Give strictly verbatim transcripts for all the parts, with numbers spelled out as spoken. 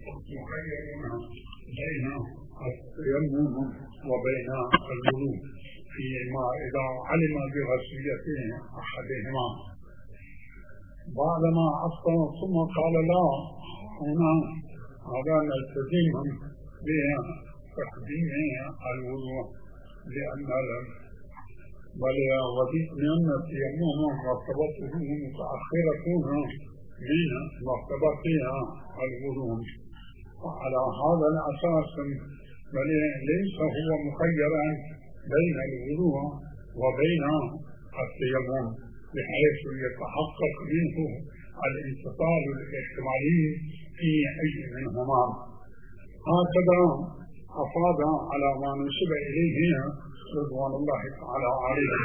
مخيرون بين التيمم وبين الوضوء فيما إذا علم بغسلية أحدهما. بعدما أفطر ثم قال لا، هنا هذا نلتزم بتقديم الوضوء لأن بل لأن التيمم مرتبطه متأخرة من مرتبطها الوضوء، وعلى هذا الأساس بل ليس هو مخيرا بين الوضوء وبين التيمم بحيث يتحقق منه الانفصال الاحتمالي في أي منهما. هكذا أفاد على ما نسب إليه رضوان الله تعالى عليه.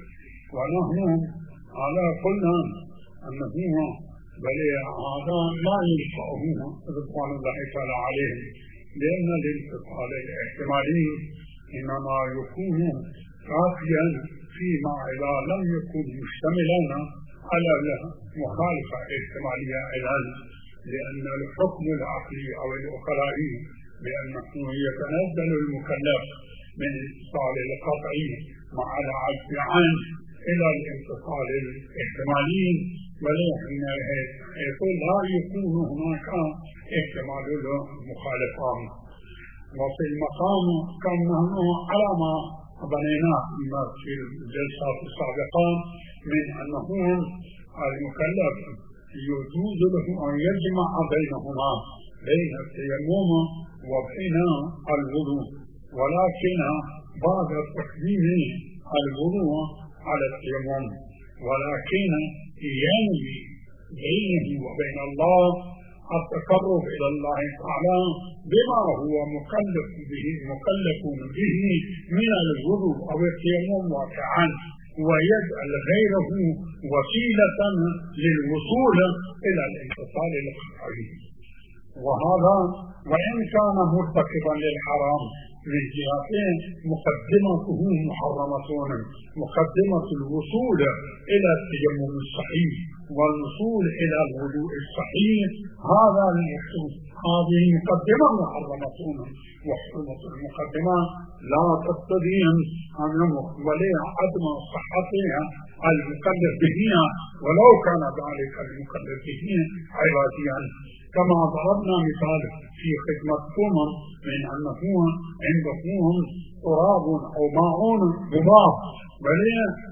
ونحن على قلنا أنه بل هذا لا ينفعه رضوان الله تعالى عليه، لأن الانفصال الاحتمالي إنما يكون كافيا فيما إذا لم يكن مشتملا على مخالفة احتمالية أيضا، لأن الحكم العقلي أو العقلائي بأنه يتنزل المكلف من الاتصال القطعي مع العجز عنه إلى الانفصال الاحتمالي، ولكن يقول لا يكون هناك احتمال المخالفان. وفي المقام كان نحن على ما بنيناه في الجلسات السابقة من أنه المكلف يجوز له أن يجمع بينهما بين التيمم وبين الوضوء، ولكن بعد تقديم الوضوء على التيمم، ولكن ينوي بينه وبين الله التقرب إلى الله تعالى بما هو مكلف به مكلف به من الوضوء أو التيمم واقعا، ويجعل غيره وسيلة للوصول إلى الانفصال القطعي. وهذا وإن كان مرتكبا للحرام من جهتين، مقدمته محرمتون: مقدمة الوصول إلى التيمم الصحيح والوصول إلى الوضوء الصحيح، هذا هذه مقدمة محرمتون، وحرمة المقدمة لا تقتضي أن ولي عدم صحتها المكلف بها ولو كان ذلك المكلف به عباديا، كما ضربنا مثال في خدمتكم من أنه عندهم تراب أو ماء مضاف، بل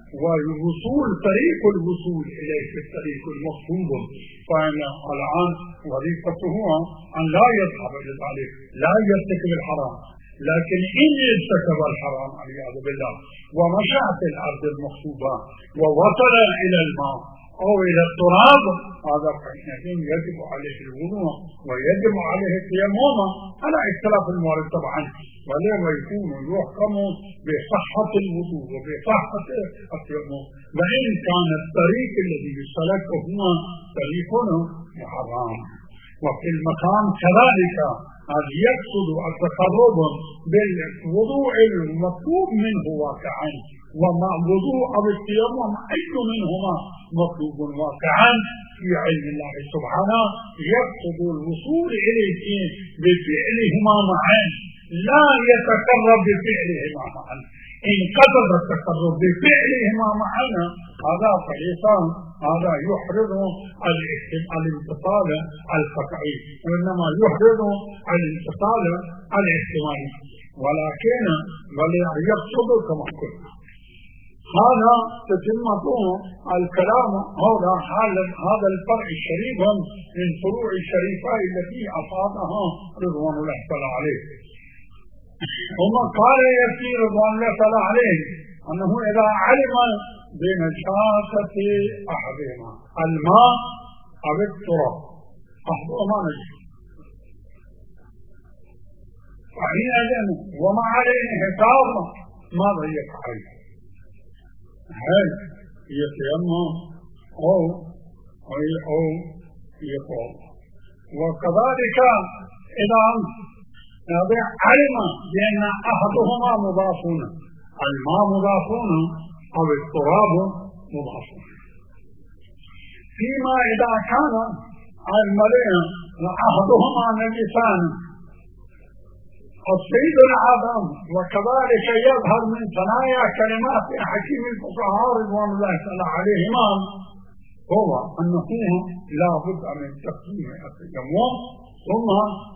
والوصول طريق الوصول إليه الطريق المقصود، فإن الآن وظيفته أن لا يذهب إلى ذلك، لا يرتكب الحرام، لكن إن ارتكب الحرام والعياذ بالله ومشى في الأرض المغصوبة ووصل إلى الماء أو إلى التراب، هذا حينئذ يجب عليه الوضوء ويجب عليه التيمم على اختلاف الموارد طبعا، ولما يكون يحكم بصحة الوضوء وبصحة التيمم، وإن كان الطريق الذي يسلك هو طريق محرم. وفي المقام كذلك أن يقصد التقرب بالوضوء المطلوب منه واقعا، ومع وضوء أو التيمم أي منهما مطلوب واقعا في علم الله سبحانه، يقصد الوصول إليه بفعلهما معا، لا يتقرب بفعلهما معا. إن قصد التقرب بفعلهما معا هذا فليسان هذا يحرض الانفصال القطعي، وإنما يحرض الانفصال الاحتمالي، ولكن يقصد كما قلت. هذا تتمة الكلام هذا هذا الفرع الشريف من فروع الشريفة التي أفادها رضوان الله تعالى عليه. ثم قال يكفي رضوان الله تعالى عليه أنه إذا علم بنجاسة أحدهما الماء أو التراب أحدهما نجس، فحينئذ وما عليه حساب ماذا يفعل؟ هل يتيمم أو أو يقوم؟ وكذلك إذا علم بأن أحدهما مضافون، الماء مضافون أو التراب مضافون، فيما إذا كان الملئ وعهدهما نجسان. السيد الأعظم وكذلك يظهر من ثنايا كلمات حكيم الفقهاء رضوان الله تعالى عليهما هو أنه لا بد من تقديم التيمم ثم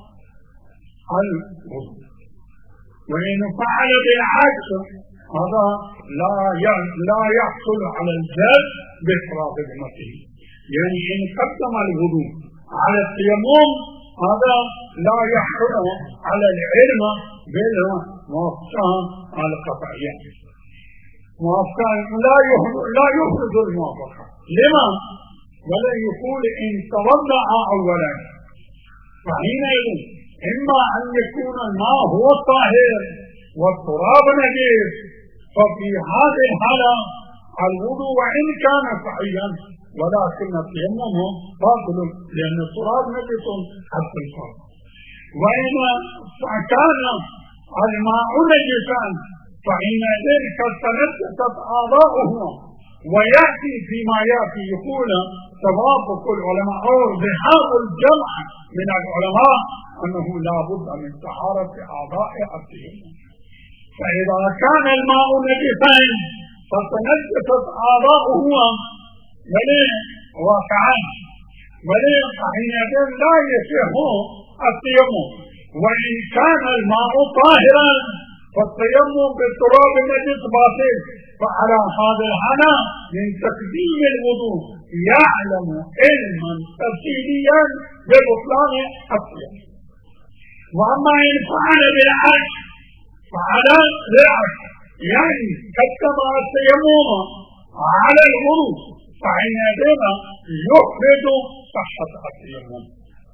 الوضوء، وإن فعل بالعكس هذا لا لا يحصل على الجد بإفراط ذمته. يعني إن قدم الوضوء على التيمم هذا لا يحصل على العلم بالموافقة على القطعية. موافقة لا لا يفرض الموافقة. لما؟ ولا يقول إن توضأ أولا، فحينئذ إما أن يكون الماء هو الطاهر والتراب نجس، ففي هذه الحالة الوضوء وإن كان صحيحا ولكن التيمم باطل لأن التراب نجس حتى الفرد. وإن كان الماء نجسا فحينئذ قد تنجست أعضاؤه، ويأتي فيما يأتي يقول توافق العلماء أو ذهاب الجمع من العلماء أنه لا بد من طهارة أعضاء التيمم. فإذا كان الماء نجسا فتنجست أعضاؤه وليه واقعا وليه حينئذ لا يصح التيمم. وإن كان الماء طاهرا فالتيمم بالتراب النجس باطل. فعلى هذا الحالة من تقديم الوضوء يعلم علما تفصيليا ببطلان التيمم. وأما إن فعل بالعكس فعلى بالعكس يعني قدم التيمم على الوضوء فحينئذ يفرد صحة التيمم،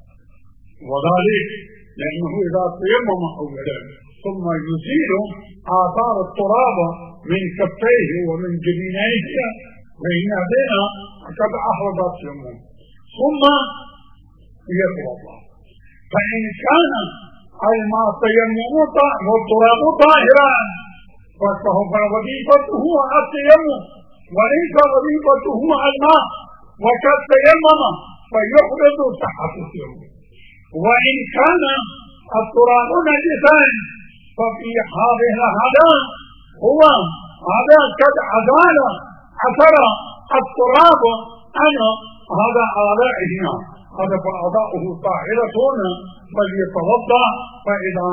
وذلك لأنه إذا تيمم أولا ثم يزيل آثار التراب من كفيه ومن جبينيه فحينئذ قد أحرز التيمم ثم يتوضأ. فإن كان الماء تيمم والتراب طاهرا فسوف وظيفته التيمم وليس وظيفته الماء، وقد تيمم فيحرز صحة التيمم. وإن كان التراب نجسا ففي هذه الحالة هو هذا قد أزال أثر التراب عن هذا أعضائه، هذا فأعضاؤه طاهرة فليتوضأ، فإذا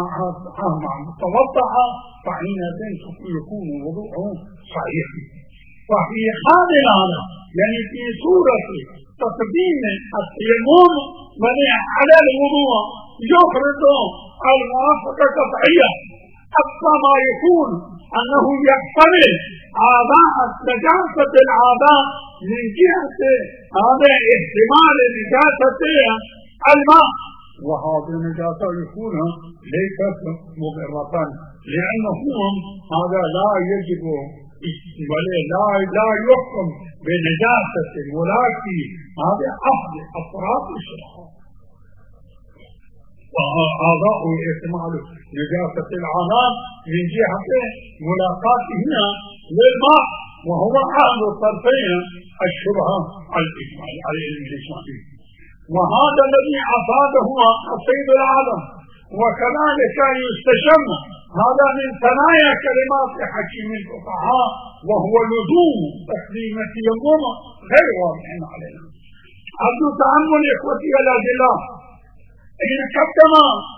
توضأ فحينئذ يكون وضوءه صحيح. ففي هذه الحالة يعني في صورة تقديم التيمم على الوضوء يفرض الموافقة قطعية أقصى ما يكون أنه يحتمل أعضاء نجاسة الأعضاء من جهة هذا احتمال نجاسة الماء، وهذه النجاسة يكون ليست مضرة لأنه هذا لا يجب ولا لا لا يحكم بنجاسة ولكن هذا أحد أفراد الشرع. وأعضاء احتمال نجاسة الأعضاء من جهة ملاقاتهما للماء، وهو أحد الطرفين الشبهة الإجمالية. وهذا الذي أفاده السيد الأعظم. وكذلك يستشم هذا من ثنايا كلمات حكيم الفقهاء وهو لزوم تقديم التيمم غير واضح علينا. عبد تأمل إخوتي الأجلاء، إن قدم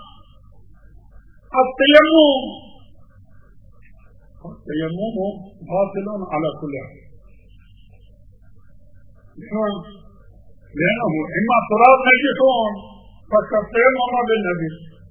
التيمم التيمم باطل على كل حال، لأنه إما تراب نجس فالتيمم بالنجس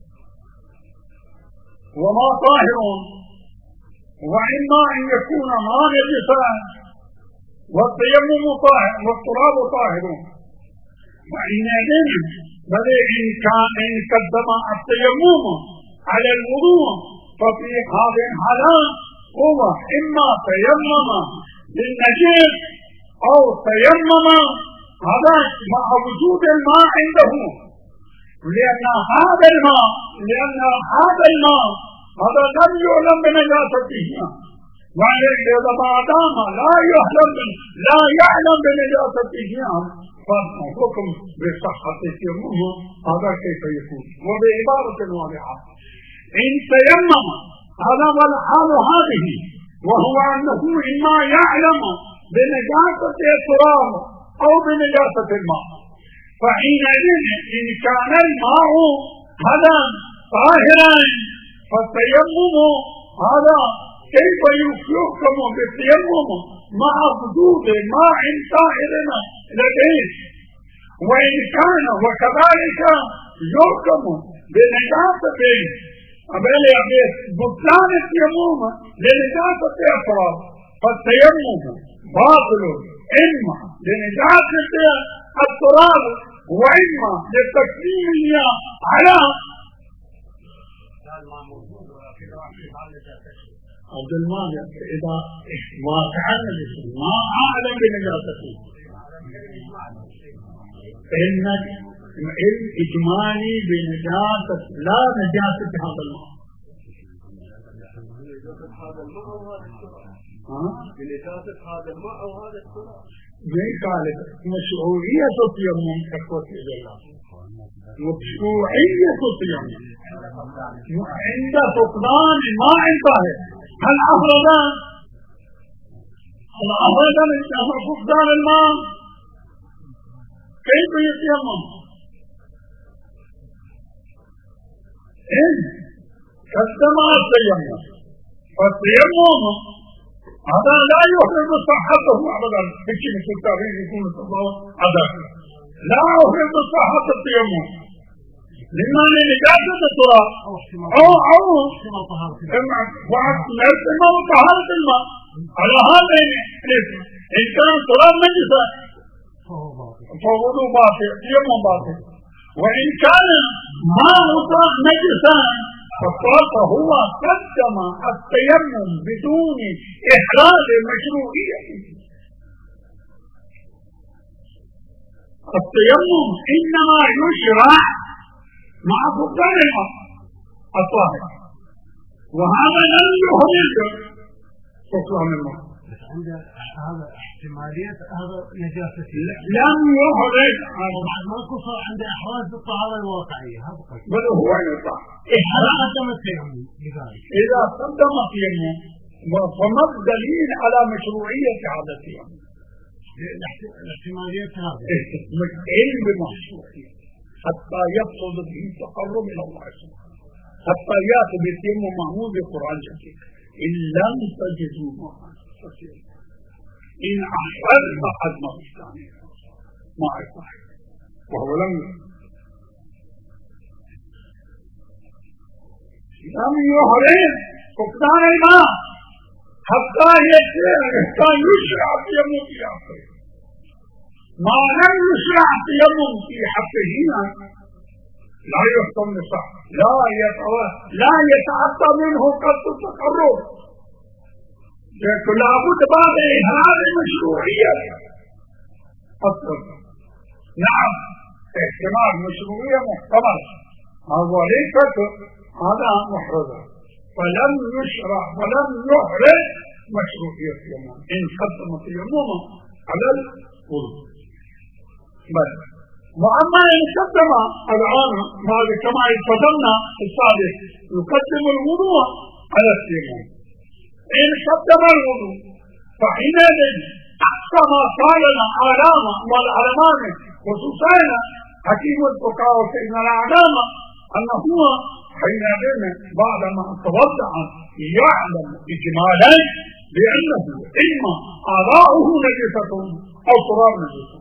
وما طاهر، وإما أن يكون ما نجسا والتيمم طاهر والتراب طاهر. وحينئذ بل إن كان إن قدم التيمم على الوضوء ففي هذه الحالة هو إما تيمم بالنجس أو تيمم هذا مع وجود الماء عنده، لأن هذا الماء لأن هذا الماء هذا لم يعلم بنجاسته، وعليه إذا ما دام لا يعلم لا يعلم بنجاسته فالحكم بصحة التيمم هذا كيف يكون؟ وبعبارة واضحة إن تيمم هذا والحال هذه، وهو أنه إما يعلم بنجاسة التراب أو بنجاسة الماء، فحينئذ إن كان الماء هذا طاهرا فالتيمم هذا كيف يحكم بالتيمم مع وجود ماء طاهر لديه؟ وإن كان وكذلك يحكم بنجاسة بطلان التيمم لنجاسة الأفراد، فالتيمم باطل إما لنجاسة التراب وإما للتكفير على عبد المال. إذا ما تعلم ما أعلم بنجاسته إن الإجمالي بنجاسة لا نجاسة هذا الماء. بنجاسة هذا الماء أو هذا التراب. زي قالت مشروعية التيمم إخوتي إلى الله، مشروعية التيمم عند فقدان الماء طاهر. هل أفرد هل أفرد من فقدان الماء كيف يتيمم؟ إن قدم التيمم، فالتيمم هذا لا يحرم صحته أبدا. بكي مثل التاريخ يكون الله عدد لا يحرم صحة التيمم لما لنجاسة التراب أو أو احتمال طهارة الماء. على هذا إن كان التراب نجسا فهو باطل تيمم باطل، وإن كان ماء نجسا فهو قدم التيمم بدون إحراز المشروعية. التيمم إنما يشرع مع فقدان الماء الطاهر، وهذا لم يهلك فقدان الماء. بس عند هذا احتمالية هذا نجاسة لم يهلك بعد ما كفر عند إحراز الطهارة الواقعية. هذا بل هو يطلع هذا قدم التيمم لذلك. إذا قدم التيمم فما الدليل على مشروعية هذا التيمم؟ الاحتمالية هذا علم بمشروعية حتى يحصل به تقرب إلى الله سبحانه، حتى يأتي بالتيمم معمول بالقرآن الكريم. إن لم تجدوا معه إن أحرز أحد ما استعنى ما أصبح وهو لم لم يحرز فقدان الماء حتى حتى يشرع التيمم في حقه. ما لم يشرع التيمم في حقه لا يحكم نصح، لا لا يتعطى منه قصد التقرب، لكن لابد بعد إظهار المشروعية أصلا. نعم احتمال مشروعية محتمل، هذا ليس هذا محرزة، فلم يشرع ولم يحرز مشروعية التيمم إن قدم التيمم على الوضوء بس. وأما إن قدم الآن بعد كما اتفضلنا في السابق يقدم الوضوء على التيمم، إن قدم الوضوء فحينئذ أقصى ما قال العلامة والعلمان خصوصا حكيم الفقهاء سيدنا العلامة أنه هو حينئذ بعدما توضع يعلم إجمالا بأنه إما أعضاؤه نجسة أو تراب نجسة،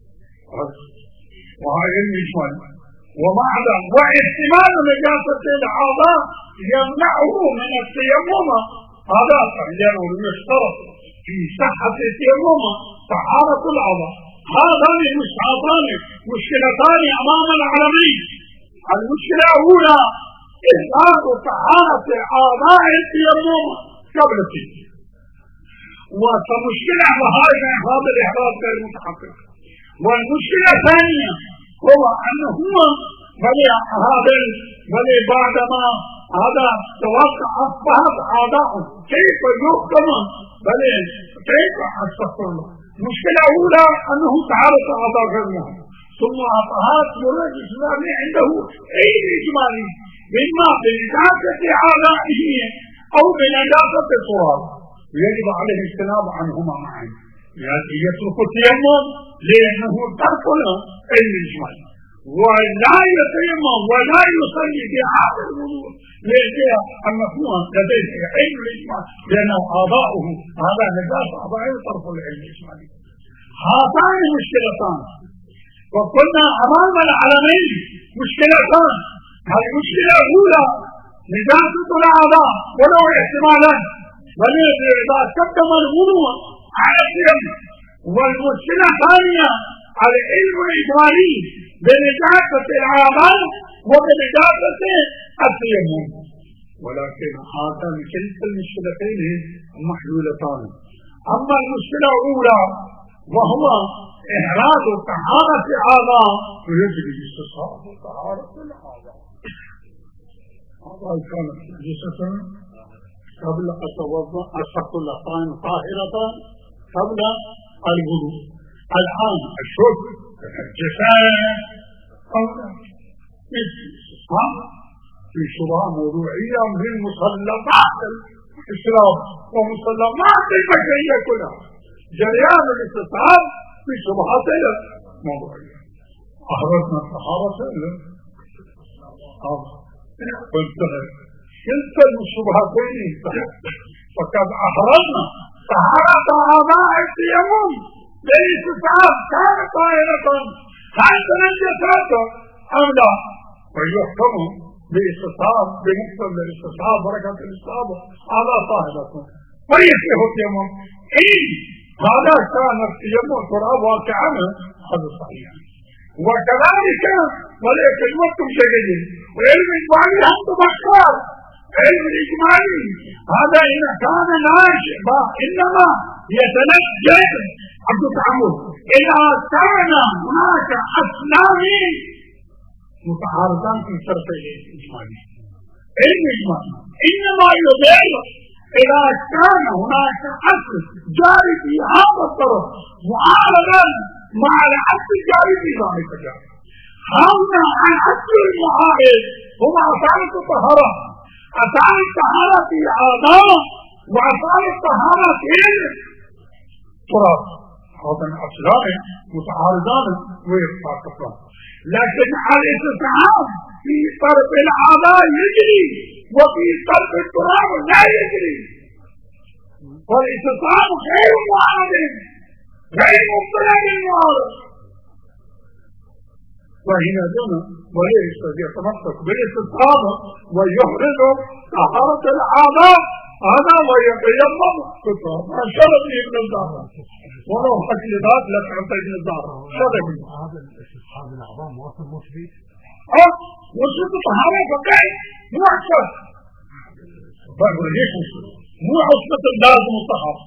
وهذا الإجمال. ومعنى واحتمال نجاسة الأعضاء يمنعه من التيمم، هذا لأنه يشترط في صحة التيمم طهارة الأعضاء. هذان مشكلتان مشكلتان أمام العالمين. المشكلة الأولى إثبات طهارة أعضاء التيمم قبل التيمم، ومشكلة وهذا هذا الإحراز غير متحقق. والمشكلة الثانية هو أنه بل هذا بل بعدما هذا توقع أصبحت أعضاء كيف يحكم بل كيف أستغفر الله مشكلة أولى أنه تعارض أعضاء غيرهم، ثم طهارة الولاء الإسلامي عنده أي إجمالي إما بنجاسة أعضائه أو بنجاسة التراب، ويجب عليه الاجتناب عنهما معا. يعني يترك التيمم لأنه ترك له أي إجمالي، ولا يتيمم ولا يصلي في حال الوضوء ليجيء المفهوم لديه علم الإجمال لأنه أعضاؤه هذا نجاسة أعضائه طرف العلم الإجمالي. هاتان مشكلتان، وقلنا أمام العالمين مشكلتان. هذه المشكلة الأولى نجاسة الأعضاء ولو احتمالا وليس إذا قدم الوضوء على التيمم، والمشكلة الثانية العلم الإجمالي بنجاسة الأعضاء وبنجاسة التيمم. ولكن هاتان كلتا المشكلتين محلولتان. أما المشكلة الأولى وهو إحراز طهارة الأعضاء فيجب استصحاب طهارة الأعضاء. أعضاء كانت نجسة قبل أتوضأ أسقط اللحظان طاهرة قبل الوضوء، الآن الشرب الجسام قبل الاستصحاب في شبهة موضوعية من مسلمات الإسلام ومسلمات البشرية كلها. جريان الاستصحاب في شبهات موضوعية. أحرزنا الطهارة وانتهى كلتا الشبهتين انتهت، فقد أحرزنا طهارة أعضاء التيمم بالاستصحاب كانت طاهرة كانت نجسة أم لا، ويحكم باستصحاب بمقتضى الاستصحاب بركة الاستصحاب على طاهرة ويصح التيمم. إن هذا كان التيمم تراب واقعا هذا صحيح. وكذلك ولكن الوقت جيد وعلم الإجمالي هم بخار علم الإجمالي هذا إن كان ناشئ إنما يتنجد عبد التعامل إذا كان هناك أسلام متعارضان في شرطي الإجمالي. علم الإجمالي إنما يبين إذا كان هناك أصل جاري في هذا الطرف معارضا مع الأصل الجاري في ذلك الجاري. هنا الأصل المعارض هو أصالة الطهارة، أصالة الطهارة في الأعضاء وأصالة الطهارة في التراب. هذا الأصلان متعارضان ويتفاقمان، لكن الاستصحاب في طرف الأعضاء يجري وفي طرف التراب لا يجري، والاستصحاب غير معارض غير مبتلى بالمعارض. وهنا دون وليس يتمسك بالاستصحاب ويحرز طهارة الأعضاء هذا ويتيمم بالتراب. شرط ابن الزهراء ولو حكي ذات لك عند ابن الزهراء شرط هذا الاستصحاب الأعضاء مواصل مثبت اه وصلت طهارة فقط مو أكثر بقول ليش مو عصبة لازم الطهارة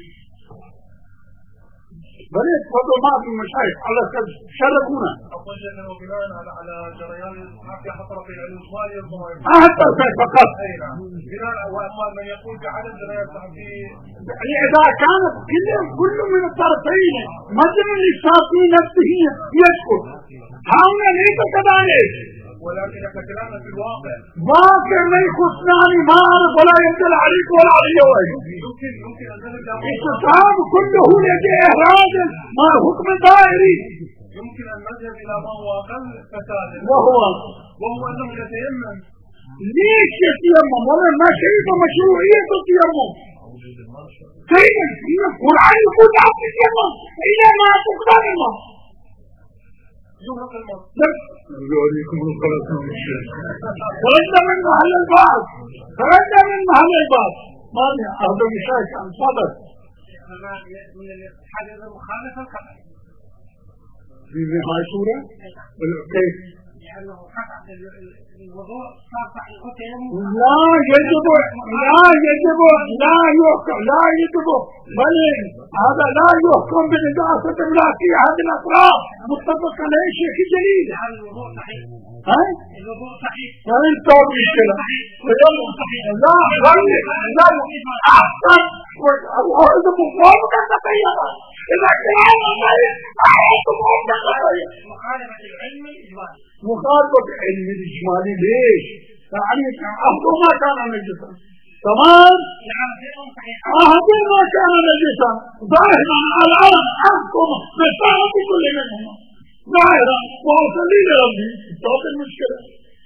بريد فضل ما في مشايخ على شركونا أقول أنه بناء على جريان الاستصحاب في حطرق الإجمالي الضمائر حتى فقط بناء وأما من يقول بعدم جريان الاستصحاب يعني إذا كانت كل كل من الطرفين مثل الشافعي نفسه يشكر هؤلاء ليس كذلك، ولكن كلامنا في الواقع واقع ما يخصني ما أعرف ولا يمثل عليك ولا علي وجه. يمكن يمكن أن نرجع الاستصحاب كله يجي إحراز ما حكم دائري، يمكن أن نذهب إلى ما هو أقل فسادا وهو وهو أنه يتيمم. ليش يتيمم؟ ولا ما شايف مشروعية التيمم؟ كيف؟ القرآن يقول لا تتيمم إلا ما تقدر الله. يهرق الماء. يوريكم الخلاص من الشيء. خرجت من محل البعض. خرجت من محل البعض. ما هذا مشايخ عن صدر. من الاتحاد المخالفة الخطأ. في هاي سورة؟ كيف؟ لأنه خطأ الوضوء صار صحيح التيمم. لا يجب لا يجب لا يحكم لا يجب بل هذا لا يحكم بنجاسة لا في هذه الأطراف متفق عليه شيخ جليل. الوضوء صحيح. ها؟ الوضوء صحيح. وين توب مشكلة؟ الوضوء صحيح. لا غير لا أحسن وهذا مفهوم كذا إذا كان غير أعطوا مغاية مخالفة العلم الإجمالي. مخالفة العلم الإجمالي ليش؟ يعني أهده ما كان نجسا تمام؟ أهده ما كان نجسا ظاهرا على الأرض أحكم بساعة كل منهم ظاهرا وأصلي لربي صوت المشكلة.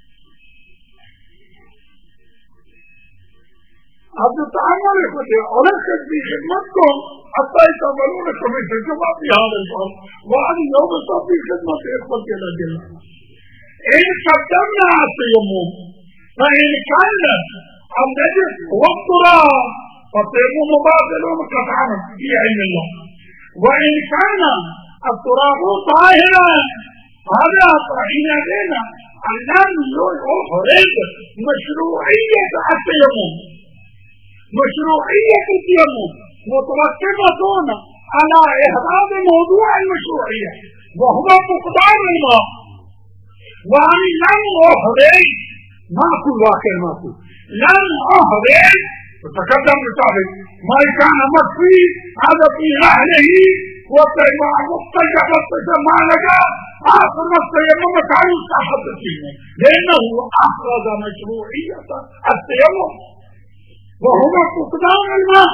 عبد التعامل إخوتي أركز في خدمتكم حتى يتقبلونكم من الجمعة في هذا الفرق وأنا اليوم صار في خدمة إخوتي الأجل. إن قدمنا على التيمم فإن كان النجس والتراب فالتيمم باطل قطعا في علم الله، وإن كان التراب طاهرا هذا حينئذ أننا نريد مشروعية التيمم. مشروعية التيمم مترتبة على إهرام موضوع المشروعية وهو فقدان الماء، وأنا لم أهرم ما أقول واقع ما أقول لم أهرم وتقدم بصاحب ما كان مكفي هذا في أهله وطيبا مختلفة مختلفة ما لقى آخر التيمم كان يستحب التيمم لأنه أخرج مشروعية التيمم وهو فقدان الماء.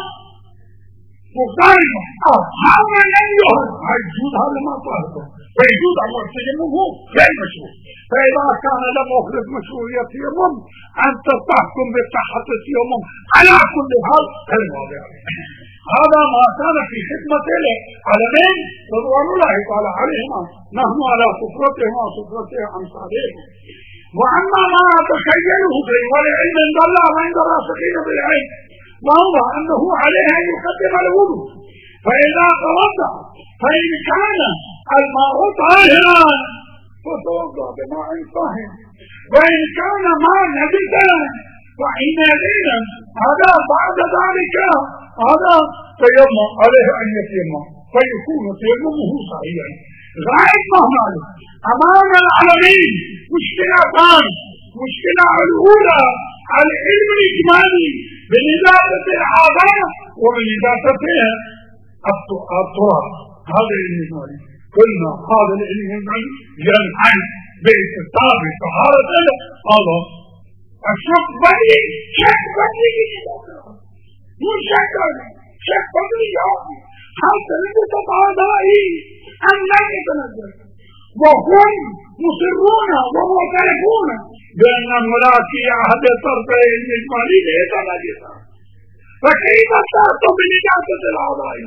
فقدان الماء هذا لم يهرم يجوز هذا ما طالبه فيجوز أمر التيمم هو غير مشروع. فإذا كان لم أخرج مشروعية التيمم أنت تحكم بصحة التيمم على كل حال غير واضح. هذا ما كان في خدمة العالمين رضوان الله تعالى عليهما، نحن على سفرتهما وسفرته أمثالهم. وأما ما تخيله في والعلم عند الله وعند الراسخين بالعلم وهو أنه عليه أن يقدم الوضوء فإذا توضأ فإن كان الماء طاهرا فتوضأ بماء طاهر، وإن كان ماء نجسا فحينئذ هذا بعد ذلك هذا تيمم عليه أن يتيمم فيكون تيممه صحيحا. غاية مهما أمام العالمين مشكلتان: مشكلة الأولى العلم الإجمالي بنجاسة الأعضاء وبنجاستها التراب، هذا العلم الإجمالي. قلنا هذا العلم الإجمالي ينحل باتصال بطهارة هذا الشك بدري شك بدري مو شك شك بدري هل تنزل أعضائي أم لا يتنزل، وهم مصرون ومعترفون بأن ملاكي أحد الطرفين الإجمالي ليس نجسا، فكيف تأتوا بنجاسة الأعضاء؟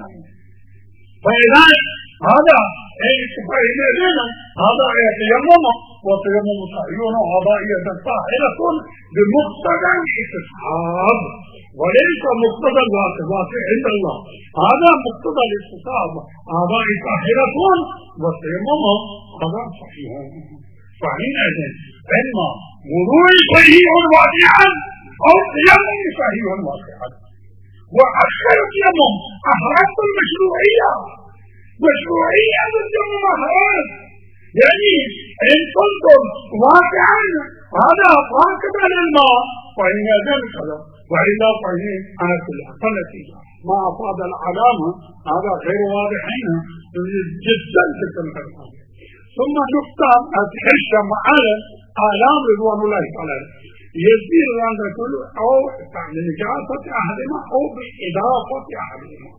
فإذا هذا فإذا هذا يتيمم وتيمم صحيح وأعضائية طاهرة بمقتضى الاستصحاب وليس مقتضى الواقع. واقع عند الله هذا مقتضى الاستصحاب، أعضاء طاهرة والتيمم هذا صحيح. فحينئذ إما وضوء صحيح واقعا أو تيمم صحيح واقعا. وأخر التيمم أحرمت المشروعية، مشروعية التيمم أحرام، يعني إن كنتم واقعا هذا راكبا للماء فإن ذلك وإلا فإن أنا كل نتيجة ما أفاد العلامة هذا غير واضحين جدا جدا. ثم نقطة تحش معانا آلام رضوان الله تعالى يزيد عن كل أو بنجاسة أحدهما أو بإضافة أحدهما.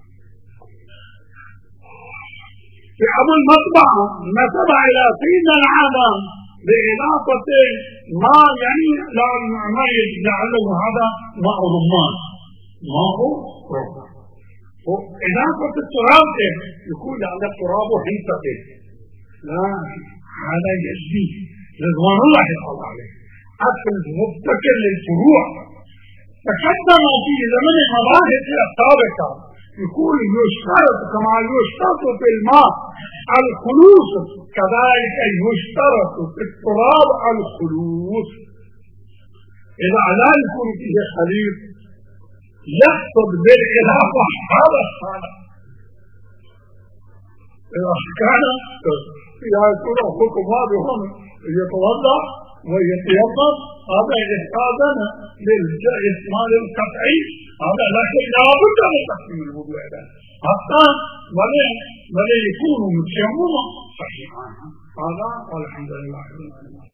في أبو المطبع نسب إلى سيدنا العالم بإضافة ما يعني لا ما يجعله هذا ماء رمان، ماء رمان. وإضافة التراب يقول على التراب حيثة لا هذا يزيد رضوان الله تعالى عليه أصل مبتكر للفروع. تقدم في زمن المباحث السابقة يقول يشترط كما يشترط في الماء الخلوص كذلك يشترط في التراب الخلوص. إذا لا يكون فيه خليط يقصد بالإضافة هذا الصالح. إذا كان يكون حكم هذا هم يتوضأ ويتيقظ، هذا إحقاقنا للإكمال القطعي، هذا لا شيء لا بد من تحكيم الوضوء حتى ولا ولا يكون متيمما صحيحا. هذا والحمد لله رب العالمين.